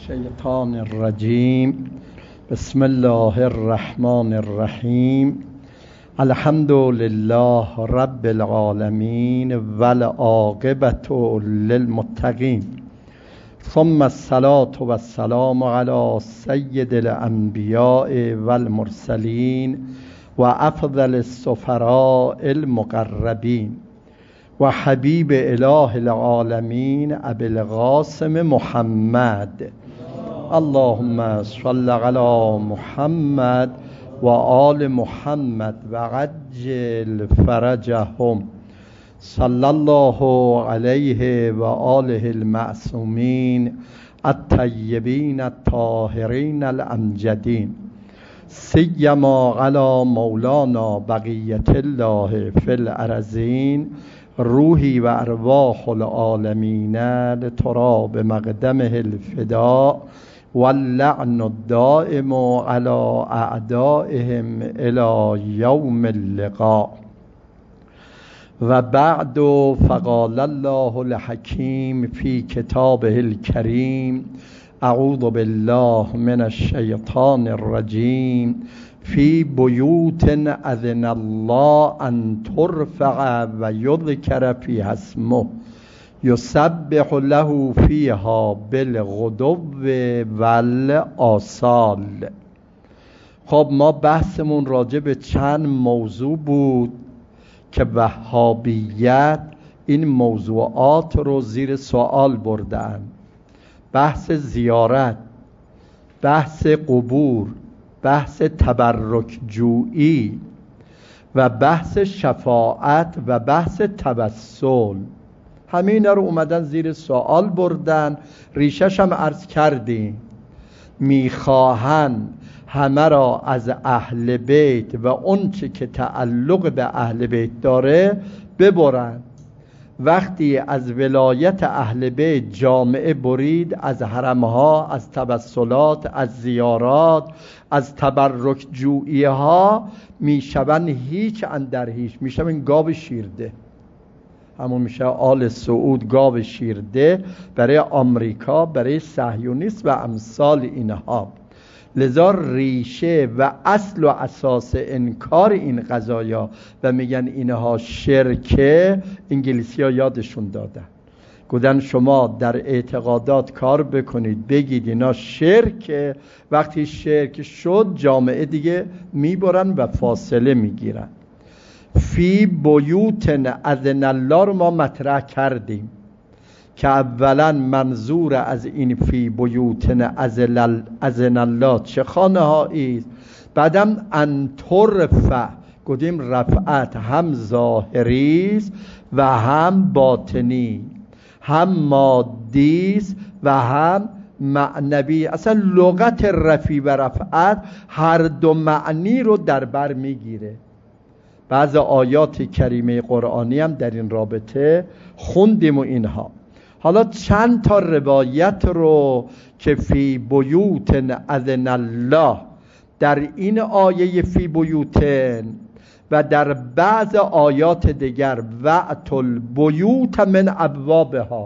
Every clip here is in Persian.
الشیطان الرجیم. بسم الله الرحمن الرحیم. الحمد لله رب العالمین والعاقبة للمتقین، ثم الصلاة والسلام علی سید الانبیاء والمرسلین و افضل السفراء المقربین و حبیب اله العالمین ابی القاسم محمد. اللهم صل علی محمد و آل محمد و عجل فرجهم. صلی الله علیه و آله المعصومین الطیبین الطاهرین الامجدین، سیما علی مولانا بقیة الله فی الارضین، روحی و ارواح العالمین لتراب مقدمه الفداء واللعن الدائم على اعدائهم الى یوم اللقاء. و بعد، فقال الله الحکیم فی کتابه الکریم: اعوذ بالله من الشیطان الرجیم. فی بیوت اذن الله ان ترفع و یذکر فیها اسمه یسبح له فیها بالغدو والآصال. خب ما بحثمون راجع به چند موضوع بود که وهابیت این موضوعات رو زیر سوال بردن: بحث زیارت، بحث قبور، بحث تبرک جویی و بحث شفاعت و بحث توسل. همین رو اومدن زیر سوال بردن. ریشش هم عرض کردیم، میخواهن همه را از اهل بیت و اون چه که تعلق به اهل بیت داره ببرن. وقتی از ولایت اهل بیت جامعه برید، از حرمها، از توسلات، از زیارات، از تبرک جویی ها، میشون هیچ اندر هیچ، میشون گاو شیرده. همون میشه آل سعود گاو شیرده برای آمریکا، برای صهیونیست و امثال اینها. لذا ریشه و اصل و اساس انکار این قضایا و میگن اینها شرکه، انگلیسی ها یادشون دادن، گفتن شما در اعتقادات کار بکنید، بگید اینا شرکه. وقتی شرک شد جامعه دیگه میبرن و فاصله میگیرن. فی بیوت اذن الله رو ما مطرح کردیم که اولا منظور از این فی بیوت اذن الله چه خانه هایی است. بعدم ان ترفع، گفتیم رفعت هم ظاهری است و هم باطنی، هم مادی است و هم معنوی. اصلا لغت رفی و رفعت هر دو معنی رو در بر میگیره. بعض آیات کریمه قرآنی هم در این رابطه خوندیم و اینها. حالا چند تا روایت رو که فی بیوت اذن الله در این آیه فی بیوتن و در بعض آیات دیگر وأتوا البیوت من ابوابها،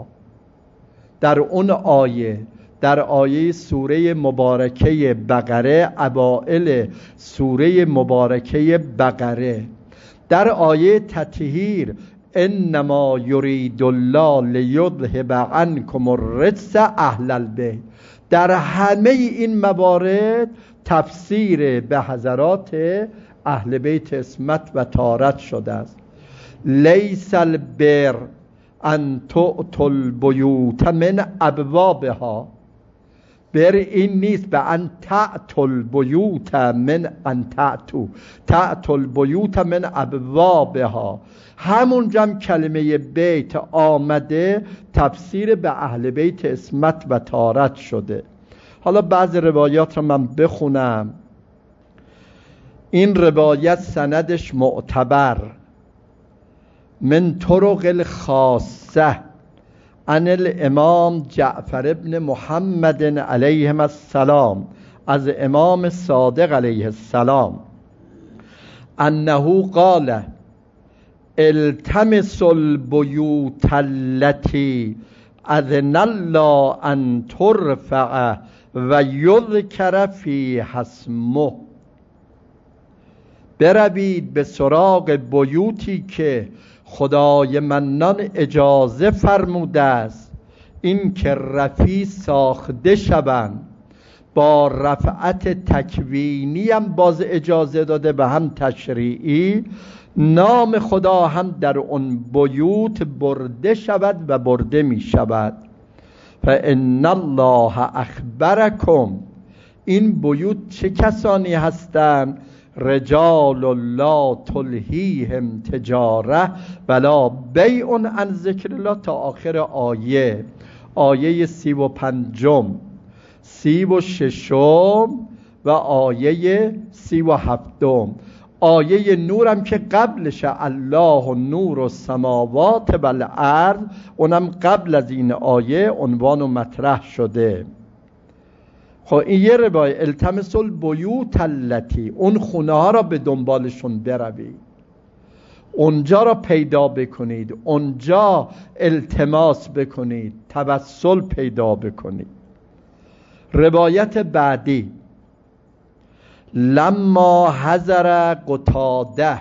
در اون آیه، در آیه سوره مبارکه بقره، اوائل سوره مبارکه بقره، در آیه تطهیر انما یرید الله لیذهب عنکم الرجس اهل البیت، در همه این موارد تفسیر به حضرات اهل بیت اسمت و طهارت شده است. لیس البر ان تؤتوا البیوت من ابوابها، بر این نیست به ان تأتوا البیوت من ان تأتوا البیوت من ابوابها. همونجا هم کلمه بیت آمده تفسیر به اهل بیت اسمت و طهارت شده. حالا بعض روایات رو من بخونم. این روایت سندش معتبر من طرق الخاصه عن الامام جعفر ابن محمد علیه السلام، از امام صادق علیه السلام، انه قال: التمسوا البیوت التي اذن الله ان ترفع و یذکر فیها اسمه. بروید به سراغ بیوتی که خدای منان اجازه فرموده است این که رفیع ساخته شوند، با رفعت تکوینی هم باز اجازه داده و هم تشریعی، نام خدا هم در اون بیوت برده شود و برده می شود. فإن الله اخبرکم، این بیوت چه کسانی هستند؟ رجال لا تلهیهم تجاره ولا بیع عن ذکر الله، تا آخر آیه. آیه 35، 36 و آیه 37. آیه نورم که قبلش الله نور السماوات و الارض، اونم قبل از این آیه عنوان و مطرح شده. خب این یه روایت، التمس البیوت التی، اون خونه ها را به دنبالشون بروید، اونجا را پیدا بکنید، اونجا التماس بکنید، توسل پیدا بکنید. روایت بعدی، لما حضر قتاده،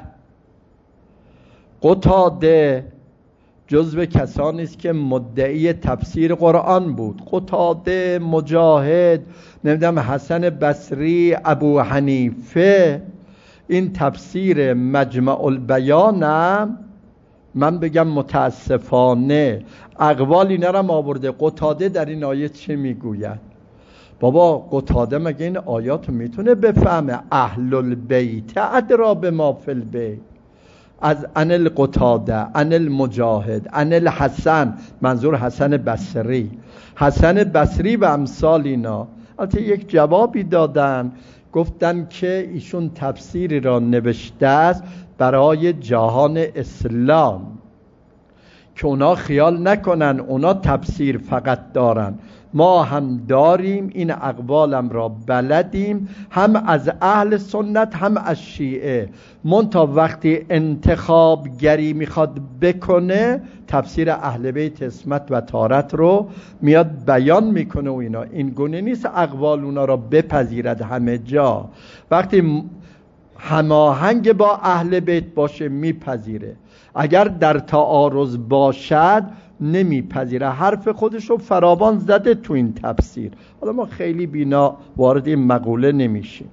قتاده جزو کسانی است که مدعی تفسیر قرآن بود. قتاده، مجاهد، نمیدونم حسن بصری، ابو حنیفه، این تفسیر مجمع البیانم من بگم متاسفانه اقوال اینا را آورده. قتاده در این آیه چه میگوید؟ بابا قتاده مگه این آیات میتونه بفهمه؟ اهل البیت ادری بما فی البیت. از ان القتاده، ان المجاهد، ان الحسن، منظور حسن بصری، حسن بصری و امثال اینا. البته یک جوابی دادن، گفتن که ایشون تفسیری را نوشته است برای جهان اسلام که اونا خیال نکنن اونا تفسیر فقط دارن، ما هم داریم، این اقوالم را بلدیم، هم از اهل سنت هم از شیعه. منتها وقتی انتخاب گری میخواد بکنه تفسیر اهل بیت عصمت و طهارت رو میاد بیان میکنه و اینا. این گونه نیست اقوال اونا را بپذیرد همه جا. وقتی هماهنگ با اهل بیت باشه میپذیره، اگر در تعارض باشد نمیپذیره. حرف خودشو فراوان زده تو این تفسیر. حالا ما خیلی بینا وارد این مقوله نمیشیم.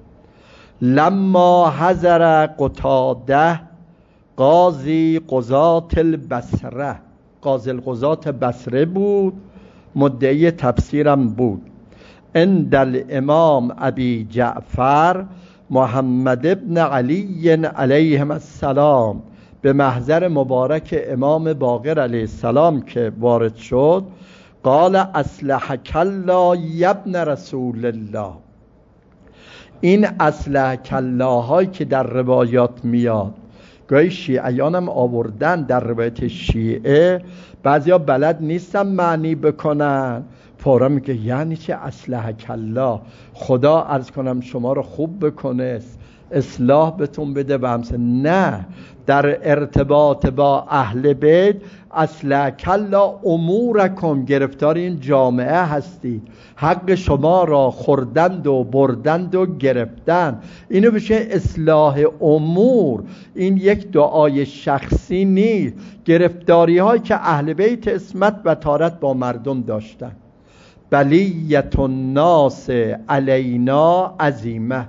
لما حضر قتاده قاضی قضات البصره، قاضی القضات بصره بود، مدعی تفسیرم بود. عند الامام ابی جعفر محمد ابن علی علیهم السلام، به محضر مبارک امام باقر علیه السلام که وارد شد، قال اصلحک الله یا ابن رسول الله. این اصلحک الله هایی که در روایات میاد، گاهی شیعیان هم آوردن در روایت شیعه، بعضیا بلد نیستن معنی بکنن، فورا میگه یعنی چه اصلحک الله؟ خدا عرض کنم شما رو خوب بکنه، اصلاح بهتون بده و همسه. نه، در ارتباط با اهل بیت اصلحک الله امورکم، گرفتار این جامعه هستی، حق شما را خوردند و بردند و گرفتند، اینو بشه اصلاح امور. این یک دعای شخصی نیست، گرفتاری هایی که اهل بیت عصمت و طهارت با مردم داشتن. بلیت الناس علینا عظیمه،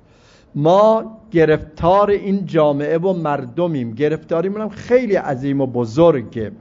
ما گرفتار این جامعه و مردمیم، گرفتاریمون هم خیلی عظیم و بزرگه.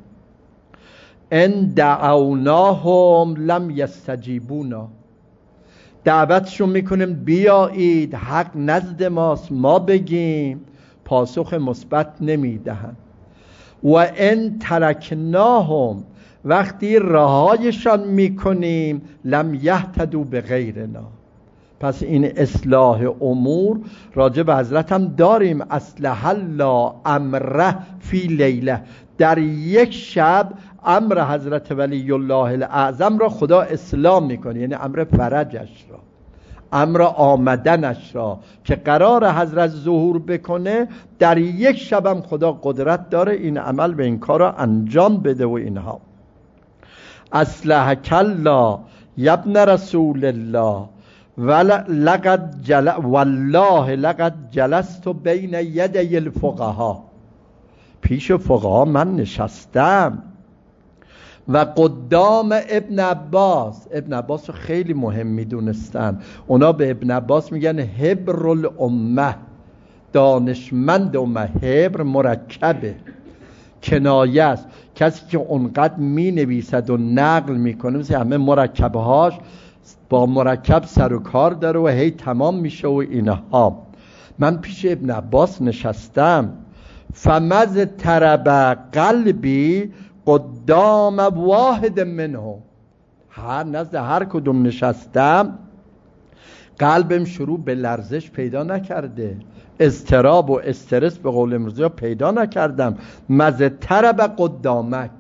ان دعوناهم لم یستجیبونا، دعوتشون میکنیم بیایید، حق نزد ماست، ما بگیم، پاسخ مثبت نمیدهن. و ان ترکناهم، وقتی رهایشان میکنیم، لم یهتدوا بغیرنا. پس این اصلاح امور راجع به حضرت هم داریم. اصلح الله امره فی لیله، در یک شب امر حضرت ولی الله الاعظم را خدا اصلاح میکنه، یعنی امر فرجش را، امر آمدنش را که قرار حضرت ظهور بکنه، در یک شب هم خدا قدرت داره این عمل به این کار را انجام بده و اینها. اصلحک الله یبن رسول الله والله لقد جلست بین یدی الفقها، پیش فقها من نشستم. و قدام ابن عباس، ابن عباس رو خیلی مهم میدونستن، اونا به ابن عباس میگن حبر الامه، دانشمند امه. حبر مرکبه، کنایه است، کسی که اونقدر می نویسد و نقل میکنه، مثل همه مرکبهاش با مرکب سر و کار داره و هی تمام میشه و اینها. من پیش ابن عباس نشستم، فمز ترب قلبی قدام واحد منه، نزد هر کدوم نشستم قلبم شروع به لرزش پیدا نکرده، اضطراب و استرس به قول امروزی پیدا نکردم. مز ترب قدامک،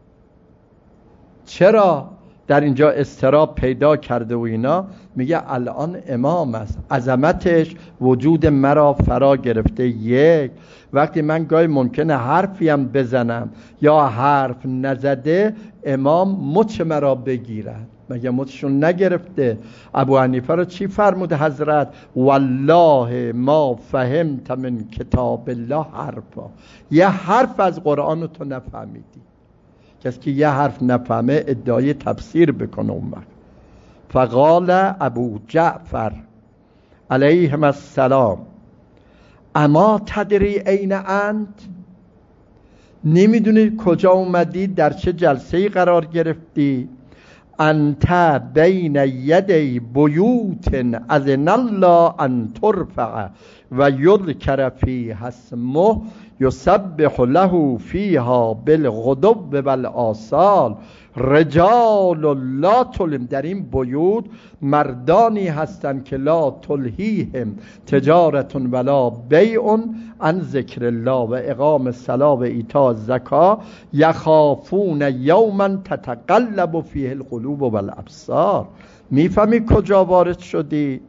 چرا در اینجا اضطراب پیدا کرده و اینا؟ میگه الان امام است، عظمتش وجود مرا فرا گرفته. یک، وقتی من گاهی ممکنه حرفیم بزنم یا حرف نزده امام مچ مرا بگیرد، مگه مچشون نگرفته؟ ابو حنیفه رو چی فرموده حضرت؟ والله ما فهمت من کتاب الله حرفا، یه حرف از قرآن تو نفهمیدی. کسی که یه حرف نفهمه ادعای تفسیر بکنه اون وقت. فقال ابو جعفر علیهم السلام اما تدری این انت، نمیدونی کجا اومدی، در چه جلسه‌ای قرار گرفتی؟ انت بین یدی بیوت اذن الله ان ترفع و یذکر فیها اسمه یسبح له فیها بالغدو والآصال رجال لا تلهم. در این بیوت مردانی هستند که لا تلهیهم تجارت ولا بیع عن ذکر الله و اقام الصلاة و ایتاء الزکاة یخافون یوما تتقلب فیه القلوب والابصار. میفهمی کجا وارد شدی؟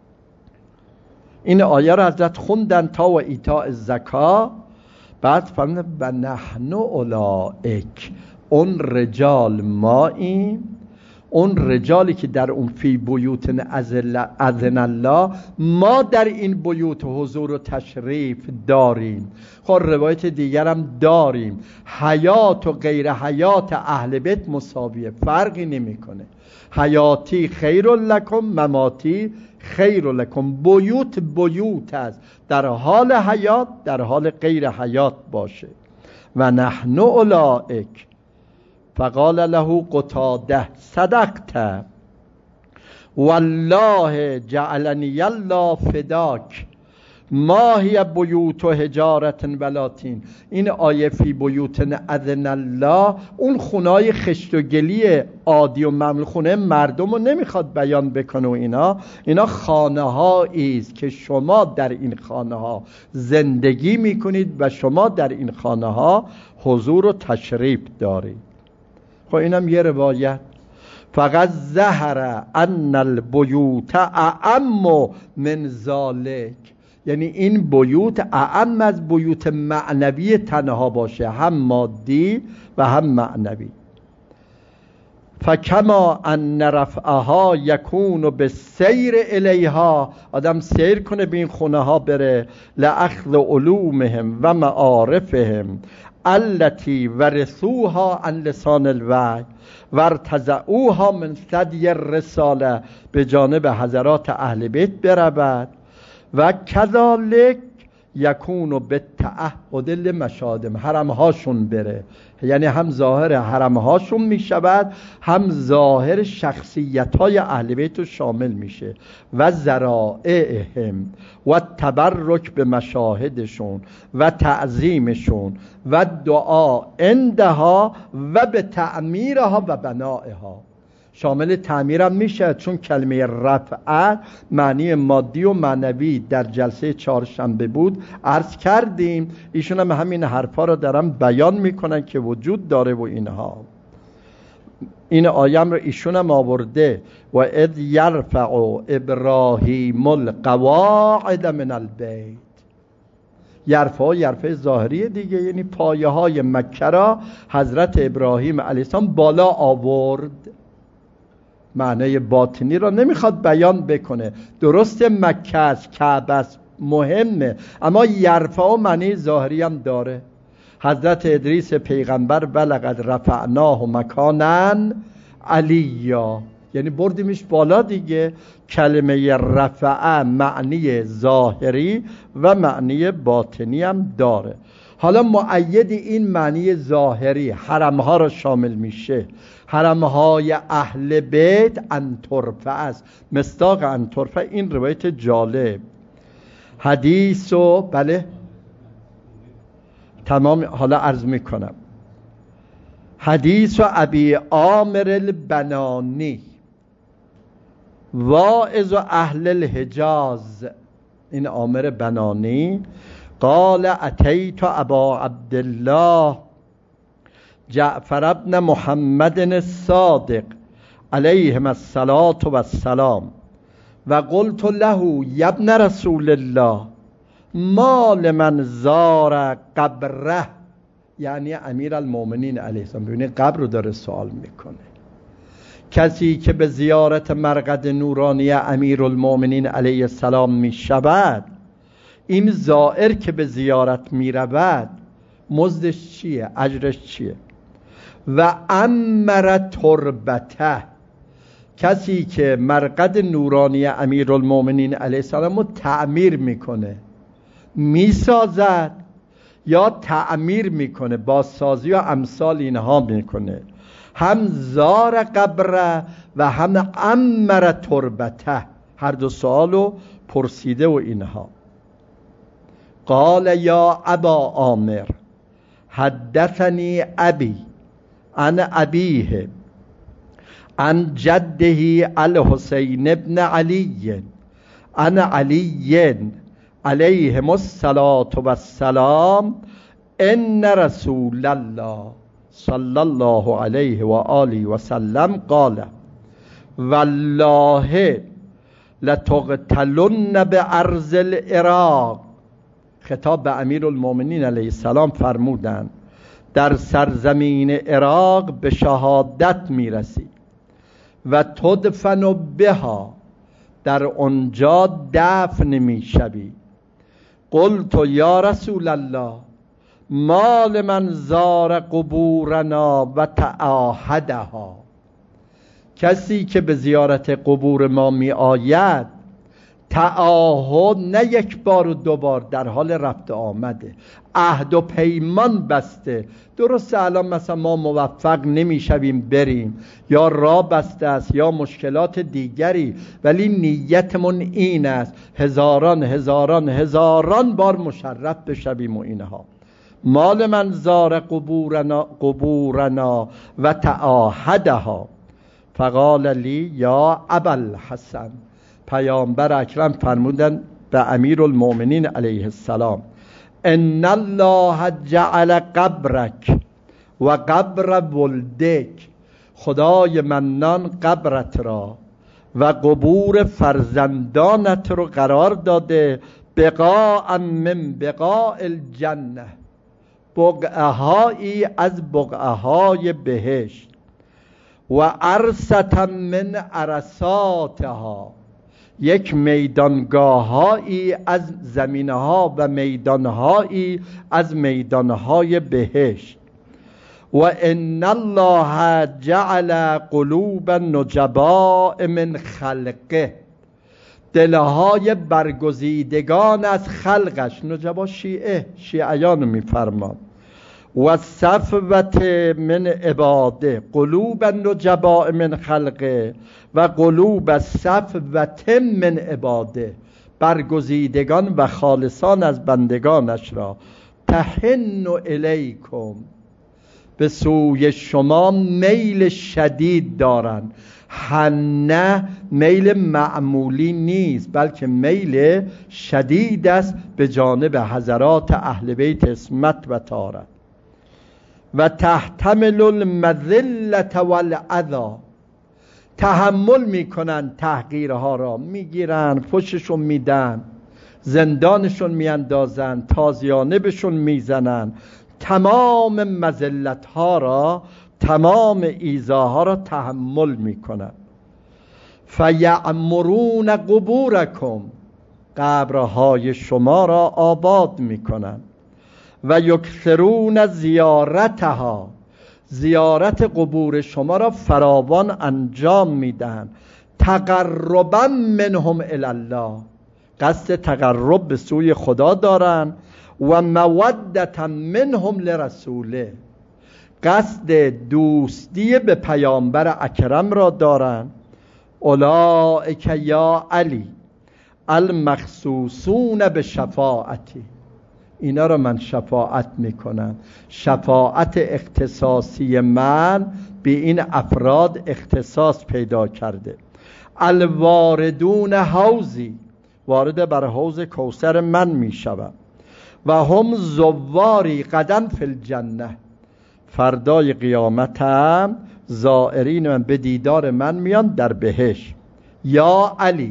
این آیه رو حضرت خوندن تا و ایتاء الزکاة، بعد فهمیدن و نحن اولئک، اون رجال ماییم، اون رجالی که در اون فی بیوت اذن الله، ما در این بیوت حضور و تشریف داریم. خب روایت دیگر هم داریم، حیات و غیر حیات اهل بیت مساویه، فرقی نمیکنه. حیاتی خیر لکم، مماتی خیر لکم. بیوت است، در حال حیات در حال غیر حیات باشه. و نحن اولئک. فقال له قتاده صدقت والله جعلنی الله فداک ما هی بیوت و حجارت ولاتین. این آیه فی بیوت اذن الله اون خونای خشت و گلی عادی و معمول، خونه مردم رو نمیخواد بیان بکنه و اینا خانه هایی است که شما در این خانه ها زندگی میکنید و شما در این خانه ها حضور و تشریف دارید. خب اینم یه روایت. فقط ظهر ان البیوت اعم من ذالک، یعنی این بیوت اعم از بیوت معنوی تنها باشه، هم مادی و هم معنوی. فکما ان رفعها یکون بالسیر الیها، آدم سیر کنه به این خونه ها بره، لاخذ علومهم و معارفهم التي ورثوها عن لسان الوحی وارتزعوها من ثدی الرساله، به جانب حضرات اهل بیت برود. و کذالک یکون بالتعهد لمشادم، حرمهاشون بره، یعنی هم ظاهر حرمهاشون میشود، هم ظاهر شخصیت‌های اهل بیت رو شامل میشه. و ذرائعهم و تبرک به مشاهدشون و تعظیمشون و دعا عندها و به تعمیرها و بنائها. شامل تعمیرم میشه، چون کلمه رفع معنی مادی و معنوی در جلسه چهارشنبه بود، عرض کردیم. ایشون هم همین حرفا رو دارن بیان میکنن که وجود داره و اینها. این آیم رو ایشون هم آورده و اذ یرفع ابراهیم القواعد من البیت، یرفه ظاهری دیگه، یعنی پایه های مکه را حضرت ابراهیم علیه السلام بالا آورد. معنی باطنی را نمیخواد بیان بکنه. درست مکه است، کعبه است، مهمه، اما یرفه و معنی ظاهری هم داره. حضرت ادریس پیغمبر ولقد رفعناه مکانا علیا، یعنی بردیمش بالا دیگه. کلمه رفعه معنی ظاهری و معنی باطنی هم داره. حالا مؤید این معنی ظاهری حرمها را شامل میشه. حرمهای اهل بیت انطرفه است. مصداق انطرفه این روایت جالب حدیث و بله تمام حالا عرض میکنم. حدیث و ابی عامر البنانی واعظ و اهل الحجاز، این عامر بنانی قال اتیت ابا عبدالله جعفر ابن محمد الصادق علیهم الصلاة والسلام و قلت له یا ابن رسول الله ما لمن زار قبره، یعنی امیر المؤمنین علیه السلام. ببینید قبر رو داره سوال میکنه. کسی که به زیارت مرقد نورانی امیر المؤمنین علیه السلام میشود، این زائر که به زیارت میرود مزدش چیه؟ اجرش چیه؟ و امر تربته، کسی که مرقد نورانی امیر المؤمنین علیه السلام رو تعمیر میکنه، میسازد یا تعمیر میکنه، بازسازی و امثال اینها میکنه، هم زار قبره و هم امر تربته، هر دو سوالو پرسیده و اینها. قال یا ابا عامر حدثنی ابی عن ابیه عن جده الحسین ابن علی عن علی علیهم الصلاة والسلام ان رسول الله صلی الله علیه و آله و سلم قال والله لتقتلن بارض العراق. خطاب به امیر المؤمنین علیه السلام فرمودند در سرزمین عراق به شهادت میرسی و تدفن بها، در آنجا دفن میشوی. قلت یا رسول الله ما لمن زار قبورنا و تعاهدها، کسی که به زیارت قبور ما می آید تعاهد نه یک بار و دو بار، در حال رفت آمده، عهد و پیمان بسته. درست الان مثلا ما موفق نمیشویم بریم، یا راه بسته است یا مشکلات دیگری، ولی نیتمون این است هزاران هزاران هزاران بار مشرف بشویم و اینها. مال من زار قبورنا و تعاهدها. فقال لی یا ابوالحسن، پیامبر اکرم فرمودن به امیر المؤمنین علیه السلام ان الله جعل قبرک و قبر ولدک، خدای منان قبرت را و قبور فرزندانت رو قرار داده بقاء من بقاء الجنه، بقعهایی از بقعهای بهشت، و عرصة من عرصاتها، یک میدانگاهایی از زمینها و میدانهایی از میدانهای بهشت. و ان الله جعل قلوب النجباء من خلقه، دلهای برگزیدگان از خلقش، نجبا شیعیان میفرمان، و صفوت من عباده، قلوب النجباء من خلقه و قلوب صفوت من عباده، برگزیدگان و خالصان از بندگانش را. تحن الیکم، به سوی شما میل شدید دارن. حنه میل معمولی نیست، بلکه میل شدید است به جانب حضرات اهل بیت عصمت و طهارت. و تحتمل المذلة والاذى، تحمل میکنن تحقیرها را، میگیرن فششو میدن، زندانشون میاندازن، تازیانه بهشون میزنن، تمام مذلت ها را، تمام ایذاها را تحمل میکنن. فیعمرون قبورکم، قبرهای شما را آباد میکنن. و یکثرون زیارتها، زیارت قبور شما را فراوان انجام میدن. تقربا منهم الی الله، قصد تقرب به سوی خدا دارن. و مودتا منهم لرسوله، قصد دوستی به پیامبر اکرم را دارن. اولئک یا علی المخصوصون به شفاعتی، اینا را من شفاعت میکنم. شفاعت اختصاصی من به این افراد اختصاص پیدا کرده. الواردون حوزی، وارد بر حوض کوثر من میشوم. و هم زواری غدا فی الجنه، فردای قیامت هم زائرین من به دیدار من میان در بهشت. یا علی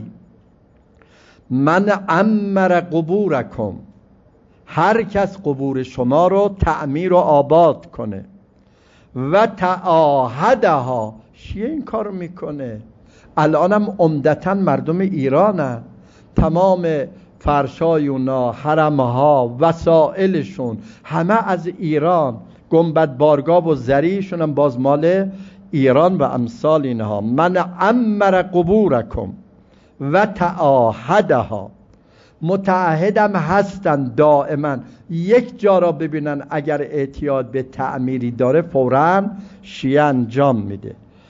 من عمر قبورکم، هر کس قبور شما رو تعمیر و آباد کنه. و تعاهدها، شیعه این کار میکنه. الانم عمدتاً مردم ایرانن، تمام فرشای اونا، حرمها، وسائلشون همه از ایران، گنبد بارگاه و زریشون هم باز مال ایران و امثال اینها. من عمر قبورکم و تعاهدها، متعهدم هستن دائما یک جا را ببینن اگر اعتیاد به تعمیری داره فوراً شیعه انجام میده.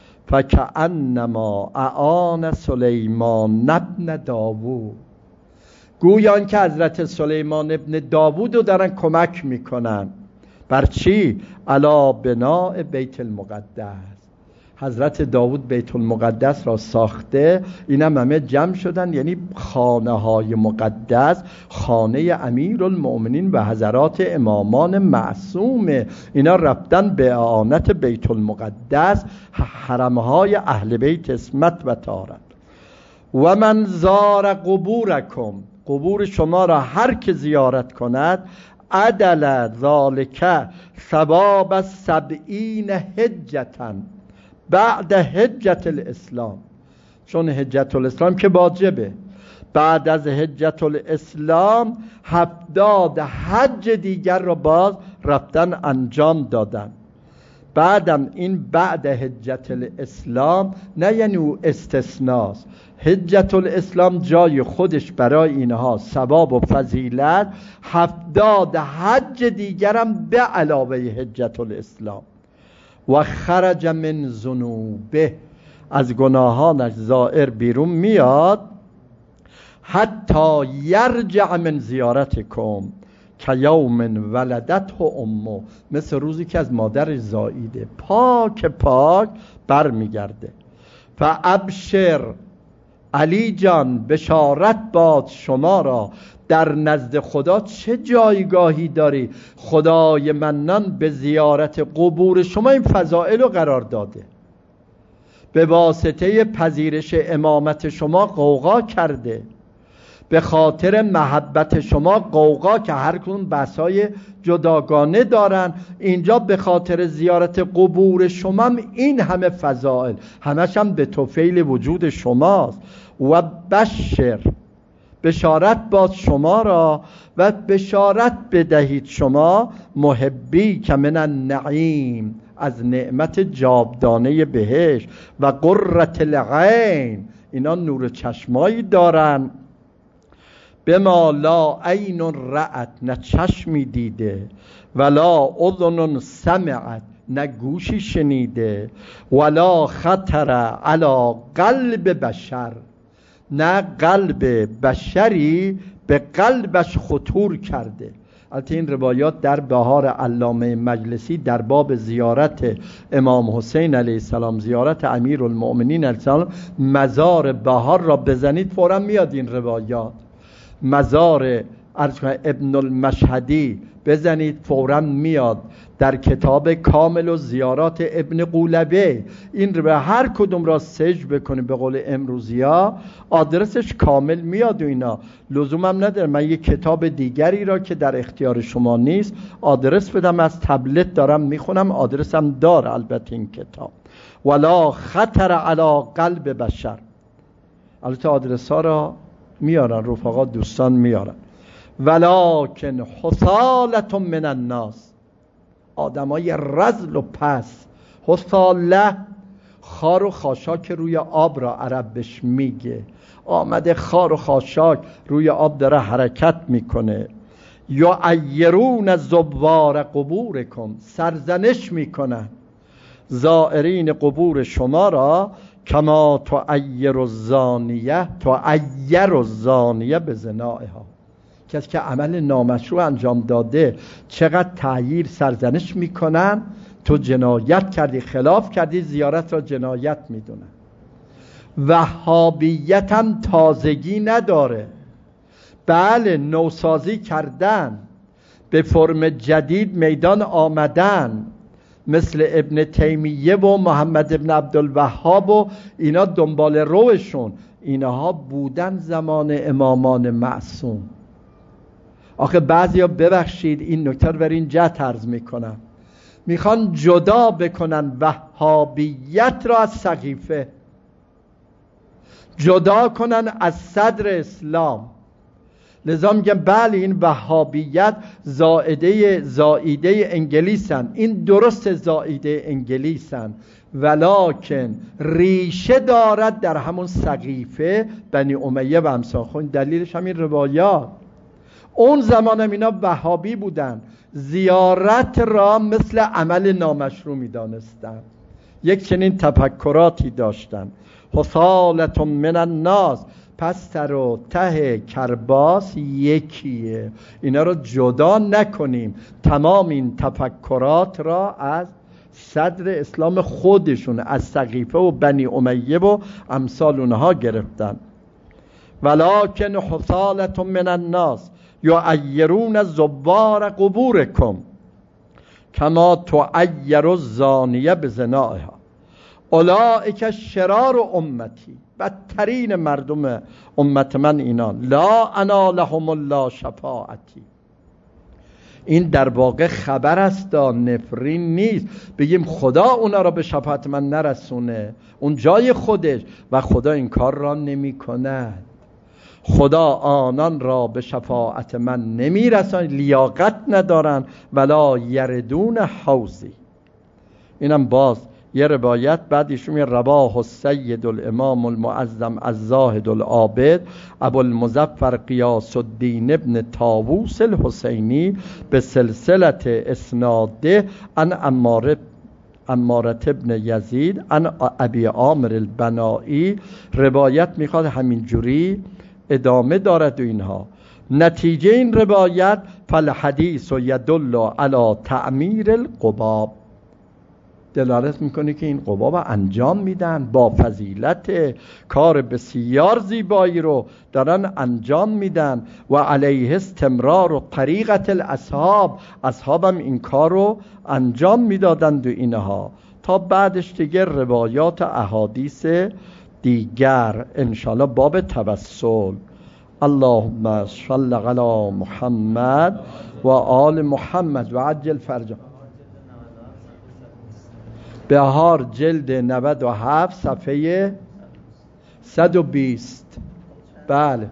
فکأنما اعان سلیمان ابن داوود، گویان که حضرت سلیمان ابن داوود رو دارن کمک میکنن. بر چی؟ علی بناء بیت المقدس، حضرت داوود بیت المقدس را ساخته، اینم همه جمع شدن، یعنی خانه های مقدس، خانه امیرالمؤمنین و حضرات امامان معصوم، اینا رفتن به اعانت بیت المقدس، حرمهای اهل بیت اسمت و طهارت. و من زار قبورکم، قبور شما را هر که زیارت کند، عدل ذالک ثواب 70 حجة بعد حجت الاسلام، چون حجت الاسلام که واجبه، بعد از حجت الاسلام 70 حج دیگر را باز رفتن انجام دادن. بعدم این بعد حجت الاسلام نه یعنی او استثناست، حجت الاسلام جای خودش برای اینها ثواب و فضیلت، 70 حج دیگرم به علاوه حجت الاسلام. و خرج من ذنوبه، از گناهانش زائر بیرون میاد. حتی یرجع من زیارتکم که یوم ولدته امه، مثل روزی که از مادرش زاییده، پاک پاک بر میگرده. فابشر، علی جان بشارت باد شما را، در نزد خدا چه جایگاهی داری. خدای منان به زیارت قبور شما این فضائل رو قرار داده، به واسطه پذیرش امامت شما قوقا کرده، به خاطر محبت شما قوقا که هر کدوم بحثای جداگانه دارن، اینجا به خاطر زیارت قبور شما این همه فضائل، همش هم به طفیل وجود شماست. و بشر، بشارت باد شما را و بشارت بدهید شما محبی که من النعیم، از نعمت جاودانه بهشت، و قرة العین، اینا نور چشمایی دارن، بما لا عین رأت، نه چشمی دیده، ولا اذن سمعت، نه گوشی شنیده، ولا خطر علی قلب بشر، نه قلب بشری به قلبش خطور کرده. البته این روایات در بهار علامه مجلسی در باب زیارت امام حسین علیه السلام، زیارت امیرالمؤمنین علیه السلام، مزار بهار را بزنید فوراً میاد این روایات. مزار ابن المشهدی بزنید فوراً میاد. در کتاب کامل و زیارات ابن قولبه. این رو به هر کدوم را سرچ بکنید به قول امروزیا آدرسش کامل میاد و اینا. لزومم نداره من یک کتاب دیگری را که در اختیار شما نیست آدرس بدم. از تبلت دارم میخونم، آدرسم داره البته این کتاب. ولا خطر علی قلب بشر. البته آدرس ها را میارن رفقا، دوستان میارن. ولکن حصالت من الناس، آدمای رذل و پس. حصاله خار و خاشاک روی آب را عرب بهش میگه. آمده خار و خاشاک روی آب داره حرکت میکنه. یا ایرون زوار قبورکم، سرزنش میکنن زائرین قبور شما را. کما تعیر الزانیه، تعیر الزانیه به زنائها، کسی که عمل نامشروع انجام داده چقدر تعییر سرزنش میکنن. تو جنایت کردی، خلاف کردی، زیارت را جنایت میدونن. وهابیت هم تازگی نداره. بله نوسازی کردن، به فرم جدید میدان آمدن، مثل ابن تیمیه و محمد ابن عبدالوهاب و اینا دنبال روشون. اینها بودن زمان امامان معصوم. آخه بعضیا ببخشید این نکته رو بر این جهت عرض میکنم، میخوان جدا بکنن وهابیت را از سقیفه، جدا کنن از صدر اسلام. لذا میگن بله این وهابیت زائیده انگلیسن. این درست زائیده انگلیسن، ولکن ریشه دارد در همون سقیفه بنی امیه و امثال. خود دلیلش همین روایات. اون زمان هم اینا وهابی بودن، زیارت را مثل عمل نامشروع می دانستن، یک چنین تفکراتی داشتن. حصالت من الناس، پس تر و ته کرباس یکیه. اینا رو جدا نکنیم. تمام این تفکرات را از صدر اسلام خودشون، از سقیفه و بنی امیه و امثال اونها گرفتن. ولکن حصالت من الناس یعیرون زوار قبورکم کما تعیر الزانیه بزنائها اولئک شرار امتی، بدترین مردم امت من اینان. لا انالهم الله شفاعتی. این در واقع خبر است، نفرین نیست. بگیم خدا اونا را به شفاعت من نرسونه، اون جای خودش، و خدا این کار را نمی کند. خدا آنان را به شفاعت من نمی رساند، لیاقت ندارن. ولا یردون حوزی. اینم باز یه روایت بعد ایشون میگه رواه السید الامام المعظم الزاهد العابد ابو المظفر قیاس الدین ابن طاووس الحسینی به سلسلت اسناده عن عمارة ابن یزید عن ابی عامر البنایی. روایت میخواد همینجوری ادامه دارد و اینها. نتیجه این روایت فالحدیث یدل علی تعمیر القباب، دلالت میکنه که این قباب انجام میدن، با فضیلت، کار بسیار زیبایی رو دارن انجام میدن. و علیه استمرار و طریقت الاصحاب، اصحابم این کار رو انجام میدادند و اینها. تا بعدش دیگه روایات احادیث دیگر انشالله باب توسل. اللهم صل علی محمد و آل محمد و عجل فرجهم. بهار جلد 97 صفحه 120. بله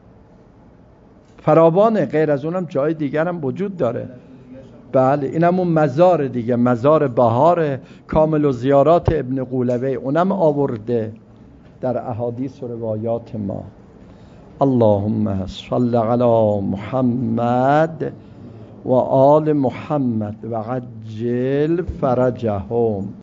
فراوانه، غیر از اونم جای دیگر هم وجود داره. بله اینم اون مزار دیگه، مزار بهار کامل و زیارات ابن قولبه، اونم آورده در احادیث و روایات ما. اللهم صل علی محمد و آل محمد و عجل فرجهم.